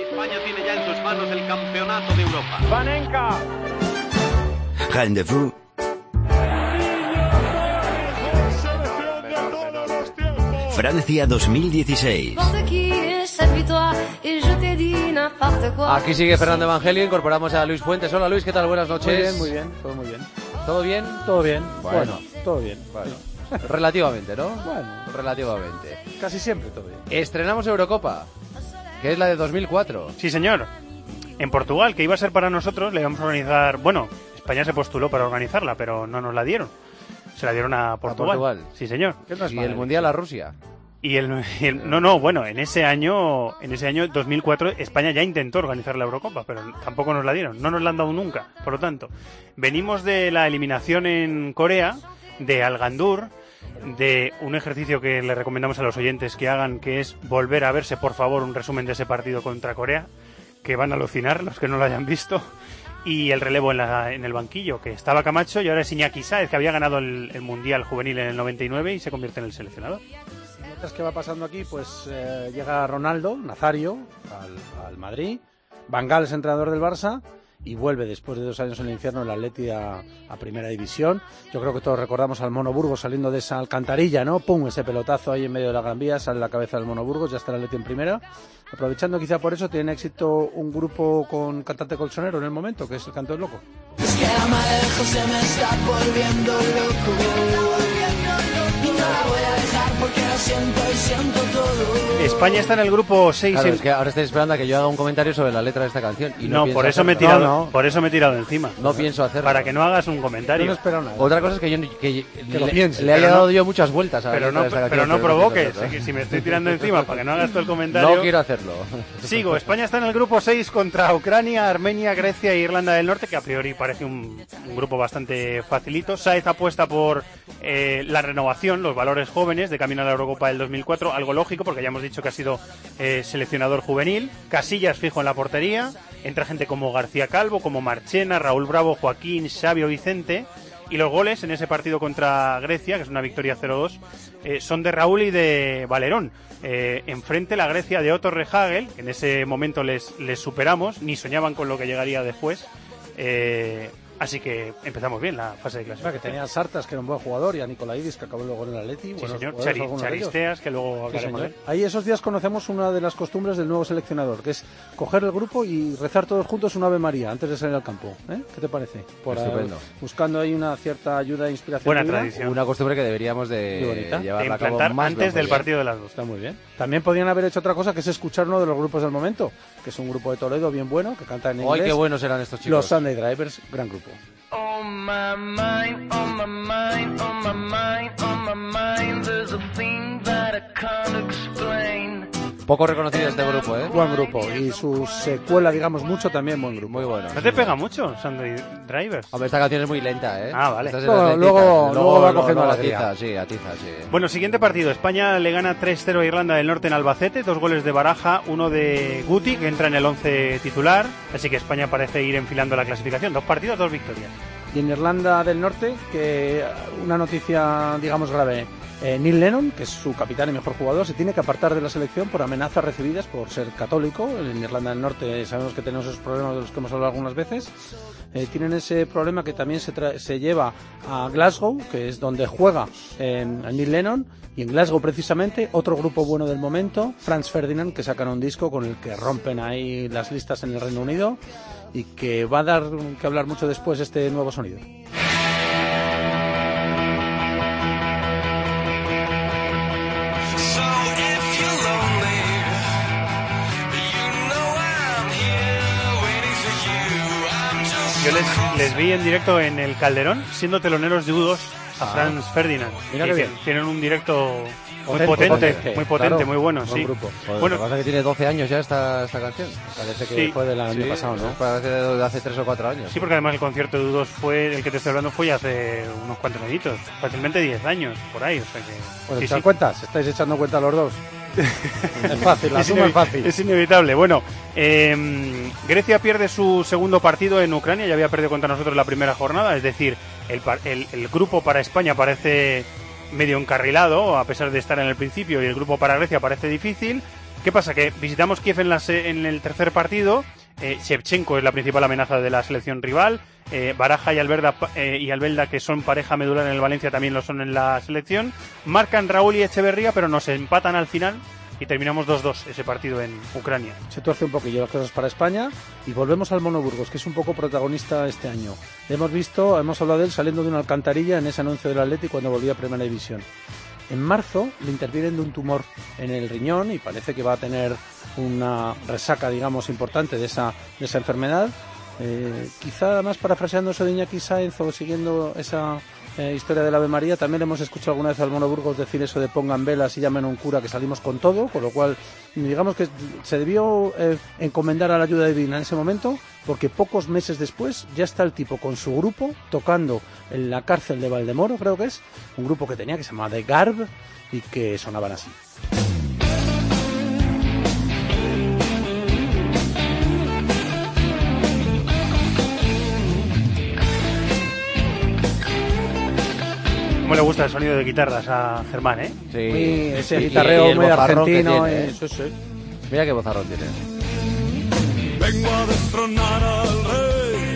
España tiene ya en sus manos el campeonato de Europa. Panenka. Rendezvous. Francia 2016. Aquí sigue Fernando Evangelio, incorporamos a Luis Fuentes. Hola Luis, ¿qué tal? Buenas noches. Muy bien, todo muy bien. ¿Todo bien? Todo bien, Bueno, todo bien. Bueno, relativamente, ¿no? Bueno, Relativamente. casi siempre todo bien. Estrenamos Eurocopa, que es la de 2004. Sí, señor. En Portugal, que iba a ser para nosotros, le íbamos a organizar... Bueno, España se postuló para organizarla, pero no nos la dieron. Se la dieron a Portugal. Sí, señor. Y el Mundial a Rusia. Bueno, en ese año 2004 España ya intentó organizar la Eurocopa, pero tampoco nos la dieron, no nos la han dado nunca. Por lo tanto, venimos de la eliminación en Corea, de Al-Gandur, de un ejercicio que le recomendamos a los oyentes que hagan, que es volver a verse, por favor, un resumen de ese partido contra Corea, que van a alucinar los que no lo hayan visto. Y el relevo en el banquillo, que estaba Camacho y ahora es Iñaki Sáez, que había ganado el Mundial Juvenil en el 99 y se convierte en el seleccionador. ¿Qué va pasando aquí? Pues llega Ronaldo Nazario al Madrid, Van Gaal es entrenador del Barça y vuelve después de 2 años en el infierno el Atleti a Primera División. Yo creo que todos recordamos al Mono Burgos saliendo de esa alcantarilla, ¿no? ¡Pum! Ese pelotazo ahí en medio de la Gran Vía, sale la cabeza del Mono Burgos, ya está el Atleti en Primera. Aprovechando quizá por eso, tiene éxito un grupo con cantante colchonero en el momento, que es el Canto del Loco. Es que la madeja se me está volviendo loco. Y no la voy a dejar porque lo siento y siento todo. España está en el grupo 6. Claro, es que ahora estáis esperando a que yo haga un comentario sobre la letra de esta canción. Y no, por eso me he tirado encima. No pienso hacerlo. Para que no hagas un comentario. Yo no espero nada. Otra cosa es que yo lo piense, le haya dado yo muchas vueltas a la pero letra de esta canción. Pero no provoques, que si me estoy tirando encima para que no hagas todo el comentario. No quiero hacerlo. Sigo, España está en el grupo 6 contra Ucrania, Armenia, Grecia e Irlanda del Norte, que a priori parece un grupo bastante facilito. Sáez apuesta por la renovación, los valores jóvenes de camino a la Eurocopa del 2004, algo lógico porque ya hemos dicho que ha sido seleccionador juvenil. Casillas fijo en la portería, entra gente como García Calvo, como Marchena, Raúl Bravo, Joaquín, Xavi o Vicente. Y los goles en ese partido contra Grecia, que es una victoria 0-2, son de Raúl y de Valerón. Enfrente la Grecia de Otto Rehhagel, que en ese momento les superamos, ni soñaban con lo que llegaría después. Así que empezamos bien la fase de clasificación. Que tenía a Sartas, que era un buen jugador, y a Nikolaidis, que acabó luego en el Atleti. Sí, señor. Charisteas, que luego hablaremos de él. Ahí esos días conocemos una de las costumbres del nuevo seleccionador, que es coger el grupo y rezar todos juntos un Ave María antes de salir al campo. ¿Qué te parece? Estupendo. Buscando ahí una cierta ayuda e inspiración. Buena tradición. Una costumbre que deberíamos de llevarla a cabo más antes del partido de las dos. Está muy bien. También podrían haber hecho otra cosa, que es escuchar uno de los grupos del momento, que es un grupo de Toledo bien bueno, que canta en inglés. ¡Ay, qué buenos eran estos chicos! Los Sunday Drivers, gran grupo. On my mind, on my mind, on my mind, on my mind, there's a thing that I can't explain. Poco reconocido este grupo, ¿eh? Buen grupo. Y su secuela, digamos, mucho también buen grupo. Muy bueno. ¿No te pega mucho, Sunday Drivers? Hombre, esta canción es muy lenta, ¿eh? Ah, vale. Luego va cogiendo la atiza, sí. Bueno, siguiente partido. España le gana 3-0 a Irlanda del Norte en Albacete. 2 goles de Baraja, uno de Guti, que entra en el 11 titular. Así que España parece ir enfilando la clasificación. 2 partidos, 2 victorias. Y en Irlanda del Norte, que una noticia, digamos, grave. Neil Lennon, que es su capitán y mejor jugador, se tiene que apartar de la selección por amenazas recibidas por ser católico. En Irlanda del Norte sabemos que tenemos esos problemas de los que hemos hablado algunas veces. Tienen ese problema que también se lleva a Glasgow, que es donde juega Neil Lennon, y en Glasgow precisamente otro grupo bueno del momento, Franz Ferdinand, que sacan un disco con el que rompen ahí las listas en el Reino Unido y que va a dar que hablar mucho después este nuevo sonido. Yo les vi en directo en el Calderón, siendo teloneros de U2 a Franz Ferdinand. Mira que bien. Tienen un directo muy potente, claro, muy bueno, sí. Grupo. Bueno, lo que pasa es que tiene 12 años ya esta canción. Parece que fue del año pasado, ¿no? Parece de hace 3 o 4 años. Sí, porque además el concierto de U2 fue, el que te estoy hablando, fue hace unos cuantos añitos, fácilmente 10 años, por ahí, o sea que... Bueno, ¿echar cuentas? ¿Estáis echando cuenta los dos? Es fácil, la suma es fácil. Es inevitable. Bueno, Grecia pierde su segundo partido en Ucrania, ya había perdido contra nosotros la primera jornada, es decir, el grupo para España parece medio encarrilado, a pesar de estar en el principio, y el grupo para Grecia parece difícil. ¿Qué pasa? Que visitamos Kiev en el tercer partido. Shevchenko es la principal amenaza de la selección rival. Baraja y Albelda, que son pareja medular en el Valencia, también lo son en la selección. Marcan Raúl y Echeverría, pero nos empatan al final y terminamos 2-2 ese partido en Ucrania. Se tuerce un poquillo las cosas para España y volvemos al Mono Burgos, que es un poco protagonista este año. Hemos hablado de él saliendo de una alcantarilla en ese anuncio del Atleti cuando volvía a Primera División. En marzo le intervienen de un tumor en el riñón y parece que va a tener una resaca, digamos, importante de esa enfermedad. Quizá más parafraseando eso de Iñaki Sáenz o siguiendo esa historia del Ave María, también hemos escuchado alguna vez al Mono Burgos decir eso de pongan velas y llamen a un cura que salimos con todo, con lo cual digamos que se debió encomendar a la ayuda divina en ese momento, porque pocos meses después ya está el tipo con su grupo tocando en la cárcel de Valdemoro, creo que es un grupo que tenía que se llamaba The Garb y que sonaban así. ¿Cómo le gusta el sonido de guitarras a Germán, eh? Sí, ese guitarreo muy argentino. Eso sí. Mira qué vozarrón tiene. Vengo a destronar al rey.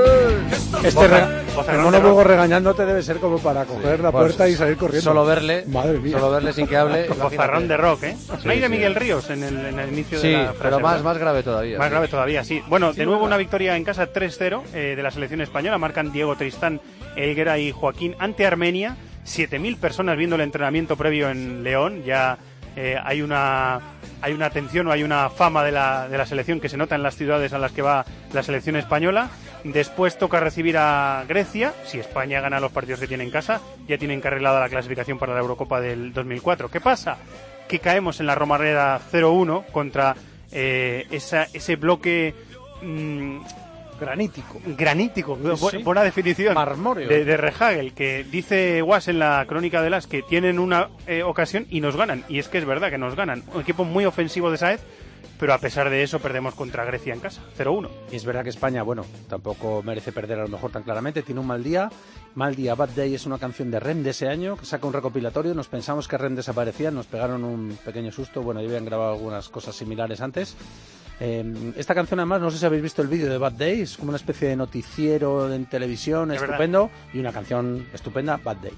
El Mono Burgos regañándote debe ser como para coger la puerta y salir corriendo. Solo verle, madre mía. Solo verle sin que hable. Bozarrón de rock, ¿eh? Sí, no hay de Miguel Ríos en el inicio de la frase. Pero más grave todavía. Más grave todavía, sí. Bueno, de nuevo una victoria en casa 3-0 de la selección española. Marcan Diego Tristán, Helguera y Joaquín ante Armenia. 7.000 personas viendo el entrenamiento previo en León. Ya hay una atención o hay una fama de la selección que se nota en las ciudades a las que va la selección española. Después toca recibir a Grecia. Si España gana los partidos que tiene en casa, ya tienen que arreglada la clasificación para la Eurocopa del 2004. ¿Qué pasa? Que caemos en la Romareda 0-1 contra ese bloque granítico, sí. Buena definición, marmóreo, de Rehagel, que dice Guas en la crónica de las que tienen una ocasión y nos ganan, y es que es verdad que nos ganan. Un equipo muy ofensivo de Sáez, pero a pesar de eso perdemos contra Grecia en casa, 0-1. Y es verdad que España, bueno, tampoco merece perder a lo mejor tan claramente, tiene un mal día. Bad Day es una canción de REM de ese año, que saca un recopilatorio. Nos pensamos que REM desaparecía, nos pegaron un pequeño susto. Bueno, ya habían grabado algunas cosas similares antes. Esta canción, además, no sé si habéis visto el vídeo de Bad Day, es como una especie de noticiero en televisión, es estupendo, verdad. Y una canción estupenda, Bad Day.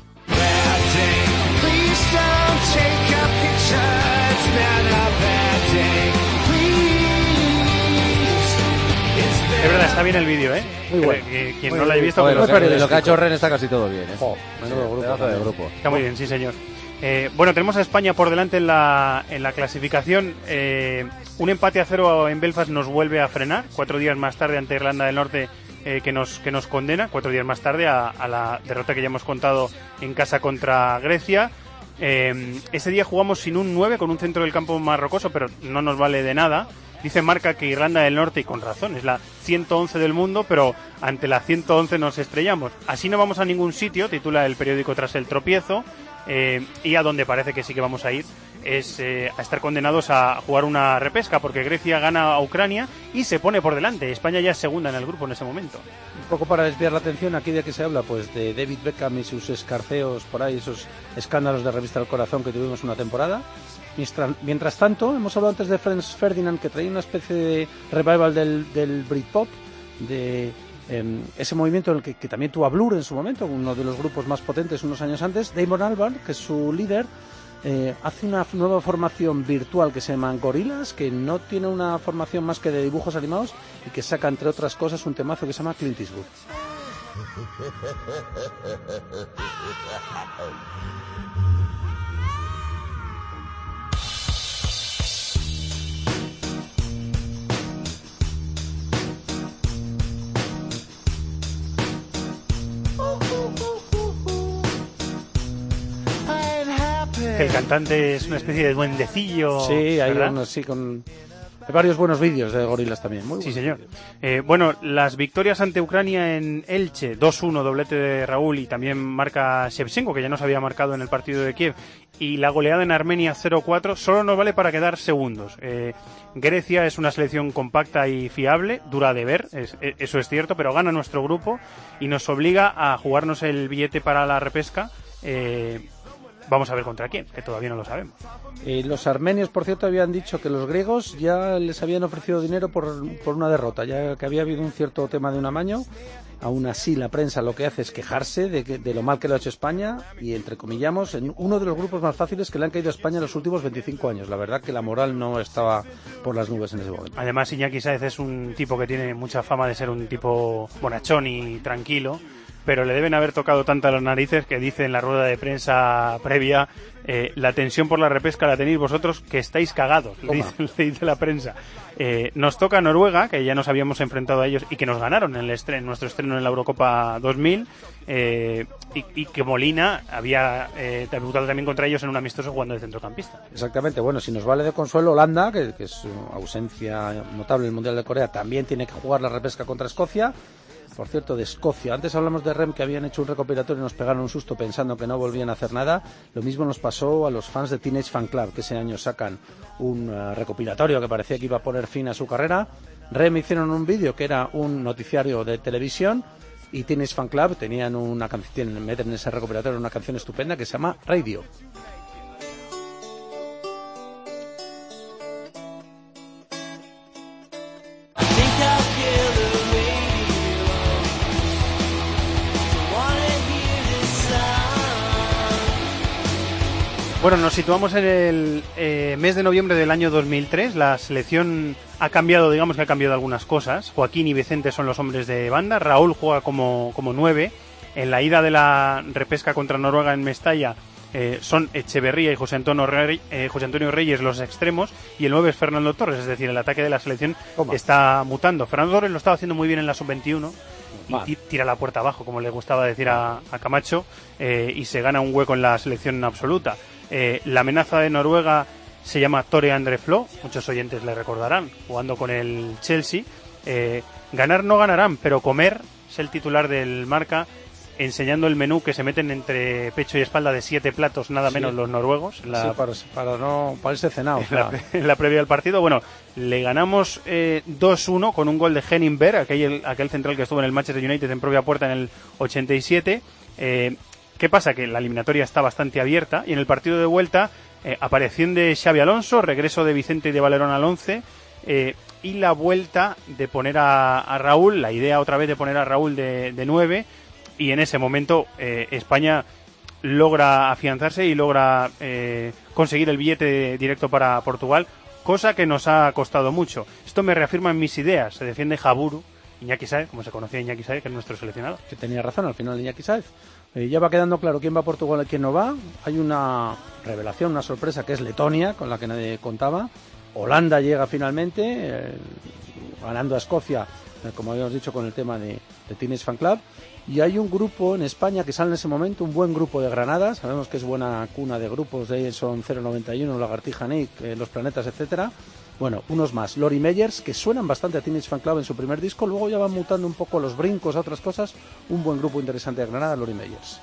Es verdad, está bien el vídeo, ¿eh? Muy bueno. Quien no lo haya visto... Lo que ha hecho Ren está casi todo bien, ¿eh? Menudo grupo. Está muy bien, sí, señor. Bueno, tenemos a España por delante en la clasificación. Un empate a 0 en Belfast nos vuelve a frenar. 4 días más tarde ante Irlanda del Norte, que nos condena. 4 días más tarde a la derrota que ya hemos contado en casa contra Grecia. Ese día jugamos sin un 9, con un centro del campo más rocoso, pero no nos vale de nada. Dice Marca que Irlanda del Norte, y con razón, es la 111 del mundo, pero ante la 111 nos estrellamos. Así no vamos a ningún sitio, titula el periódico tras el tropiezo, y a donde parece que sí que vamos a ir es a estar condenados a jugar una repesca, porque Grecia gana a Ucrania y se pone por delante. España ya es segunda en el grupo en ese momento. Un poco para desviar la atención, aquí de qué se habla, pues de David Beckham y sus escarceos por ahí, esos escándalos de Revista del Corazón que tuvimos una temporada. Mientras tanto, hemos hablado antes de Franz Ferdinand, que traía una especie de revival del Britpop, de ese movimiento en el que también tuvo a Blur en su momento, uno de los grupos más potentes unos años antes. Damon Albarn, que es su líder, hace una nueva formación virtual que se llama Gorillaz, que no tiene una formación más que de dibujos animados y que saca, entre otras cosas, un temazo que se llama Clint Eastwood. El cantante es una especie de duendecillo. Sí, hay varios buenos vídeos de Gorillaz también. Muy sí, señor. Bueno, las victorias ante Ucrania en Elche, 2-1, doblete de Raúl, y también marca Shevchenko, que ya nos había marcado en el partido de Kiev, y la goleada en Armenia 0-4, solo nos vale para quedar segundos. Grecia es una selección compacta y fiable, dura de ver, eso es cierto, pero gana nuestro grupo y nos obliga a jugarnos el billete para la repesca, Vamos a ver contra quién, que todavía no lo sabemos. Los armenios, por cierto, habían dicho que los griegos ya les habían ofrecido dinero por una derrota, ya que había habido un cierto tema de un amaño. Aún así, la prensa lo que hace es quejarse de lo mal que lo ha hecho España y, entrecomillamos, en uno de los grupos más fáciles que le han caído a España en los últimos 25 años. La verdad que la moral no estaba por las nubes en ese momento. Además, Iñaki Sáez es un tipo que tiene mucha fama de ser un tipo bonachón y tranquilo, pero le deben haber tocado tanto a las narices que dice en la rueda de prensa previa, la tensión por la repesca la tenéis vosotros, que estáis cagados, le dice la prensa. Nos toca Noruega, que ya nos habíamos enfrentado a ellos y que nos ganaron en nuestro estreno en la Eurocopa 2000, y que Molina había debutado también contra ellos en un amistoso jugando de centrocampista. Exactamente, bueno, si nos vale de consuelo, Holanda, que es su ausencia notable en el Mundial de Corea, también tiene que jugar la repesca contra Escocia. Por cierto, de Escocia, antes hablamos de REM, que habían hecho un recopilatorio y nos pegaron un susto pensando que no volvían a hacer nada. Lo mismo nos pasó a los fans de Teenage Fan Club, que ese año sacan un recopilatorio que parecía que iba a poner fin a su carrera. REM hicieron un vídeo que era un noticiario de televisión, y Teenage Fan Club tenían una canción, meten en ese recopilatorio una canción estupenda que se llama Radio. Bueno, nos situamos en el mes de noviembre del año 2003. La selección ha cambiado, digamos que ha cambiado algunas cosas. Joaquín y Vicente son los hombres de banda. Raúl juega como 9. En la ida de la repesca contra Noruega en Mestalla son Echeverría y José Antonio Reyes los extremos, y el 9 es Fernando Torres. Es decir, el ataque de la selección está mutando. Fernando Torres lo estaba haciendo muy bien en la sub-21. Y tira la puerta abajo, como le gustaba decir a Camacho, y se gana un hueco en la selección absoluta. La amenaza de Noruega se llama Tore André Flo, muchos oyentes le recordarán, jugando con el Chelsea. Ganar no ganarán, pero comer es el titular del Marca, enseñando el menú que se meten entre pecho y espalda de 7 platos, nada menos los noruegos. Para irse cenado. En la previa del partido, bueno, le ganamos 2-1 con un gol de Henning Berg, aquel central que estuvo en el Manchester United en propia puerta en el 87. ¿Qué pasa? Que la eliminatoria está bastante abierta, y en el partido de vuelta, aparición de Xabi Alonso, regreso de Vicente y de Valerón al 11, y la vuelta de poner a Raúl, la idea otra vez de poner a Raúl de 9, y en ese momento España logra afianzarse y logra conseguir el billete directo para Portugal, cosa que nos ha costado mucho. Esto me reafirma en mis ideas. Se defiende Jaburu, Iñaki Sáez, como se conocía Iñaki Sáez, que es nuestro seleccionado. Que tenía razón al final Iñaki Sáez. Ya va quedando claro quién va a Portugal y quién no va. Hay una revelación, una sorpresa, que es Letonia, con la que nadie contaba. Holanda llega finalmente, ganando a Escocia, como habíamos dicho, con el tema de Teenage Fan Club. Y hay un grupo en España que sale en ese momento, un buen grupo de Granada. Sabemos que es buena cuna de grupos, de ellos son 091, Lagartija Nick, Los Planetas, etcétera. Bueno, unos más, Lori Meyers, que suenan bastante a Teenage Fan Club en su primer disco, luego ya van mutando un poco los brincos a otras cosas. Un buen grupo interesante de Granada, Lori Meyers.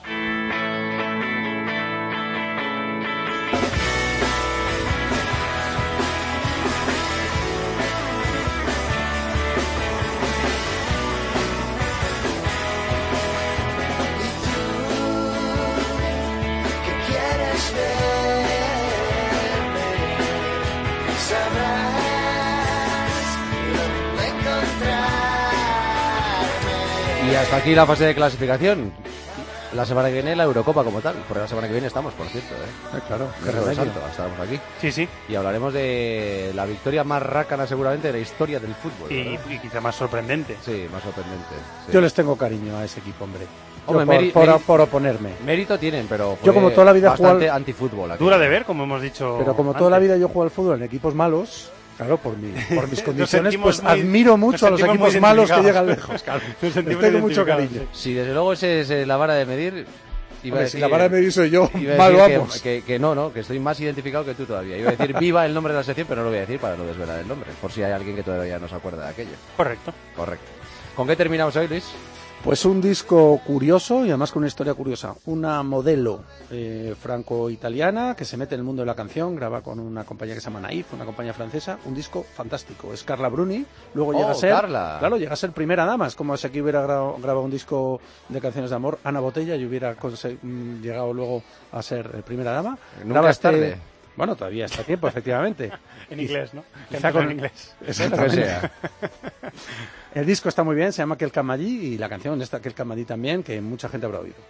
Y hasta aquí la fase de clasificación. La semana que viene la Eurocopa como tal, porque la semana que viene estamos, por cierto, claro, qué resalto, estaremos aquí. Sí. Y hablaremos de la victoria más rácana seguramente de la historia del fútbol. Y quizá más sorprendente. Sí, más sorprendente. Sí. Yo les tengo cariño a ese equipo, hombre. Hombre, por oponerme. Mérito tienen, pero yo como toda la vida bastante antifútbol. Dura de ver, como hemos dicho. Pero como toda la vida yo juego al fútbol en equipos malos. Claro, por mis condiciones, pues admiro mucho a los equipos malos que llegan lejos. Claro. Les tengo mucho cariño. Sí, desde luego esa es la vara de medir. Si la vara de medir soy yo, mal vamos. Que no, que estoy más identificado que tú todavía. Iba a decir viva el nombre de la sección, pero no lo voy a decir para no desvelar el nombre, por si hay alguien que todavía no se acuerda de aquello. Correcto. ¿Con qué terminamos hoy, Luis? Pues un disco curioso y además con una historia curiosa. Una modelo franco-italiana que se mete en el mundo de la canción, graba con una compañía que se llama Naif, una compañía francesa. Un disco fantástico. Es Carla Bruni. Luego llega a ser, Carla. claro, llega a ser primera dama. Es como si aquí hubiera grabado un disco de canciones de amor Ana Botella y hubiera llegado luego a ser primera dama. Nunca es tarde. Bueno, todavía está a tiempo, efectivamente. En inglés, ¿no? Quizá con en inglés. Exactamente. Que sea. El disco está muy bien, se llama Quel Camadí y la canción esta Quel Camadí también, que mucha gente habrá oído.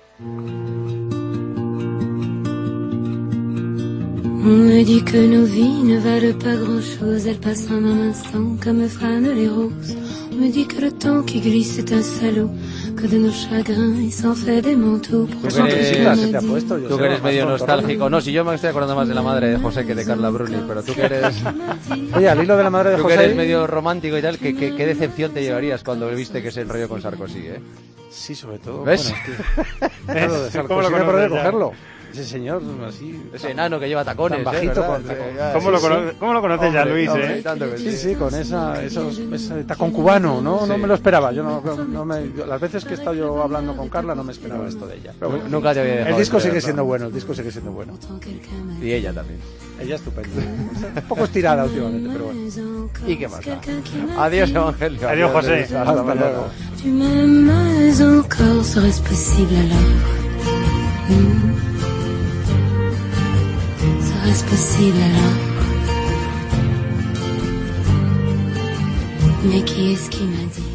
On me dit que nos vies ne valent pas grand-chose, elles passent en un instant comme fanent les roses. On me dit que le temps qui glisse est un salaud, que de nos chagrins il s'en fait des manteaux. Eso eres- risita se te ha puesto. Tú que eres medio nostálgico. No, si yo me estoy acordando más de la madre de José que de Carla Bruni, pero tú que eres, Oye, al hilo de la madre de tú que José... eres medio romántico y tal, ¿qué decepción te llevarías cuando viste que se enrolló con Sarkozy, eh? Sí, sobre todo. ¿Ves? Bueno, lo de Sarkozy, ¿Cómo lo no hay por conoces dónde ya? cogerlo. Ese señor, así... Ese enano que lleva tacones, Tan bajito, ¿verdad? con tacón. Ya, ¿Cómo, sí, lo sí. ¿Cómo lo conoces ya, Hombre, Luis? hombre, tanto que Sí, sí, con ese tacón cubano, ¿no? No Sí. me lo esperaba. Las veces que he estado yo hablando con Carla no me esperaba esto de ella. Pero bueno, Nunca te había dejado el disco de sigue creer, siendo ¿no? bueno, el disco sigue siendo bueno. Y ella también. Ella estupenda. Un poco estirada últimamente, pero bueno. ¿Y qué más da? Adiós, Evangelio. Adiós, José. Luis. Hasta Hasta mañana. luego. Tu m'aimes encore, serait-ce possible alors? Serait-ce possible alors? Mais qui est-ce qui m'a dit?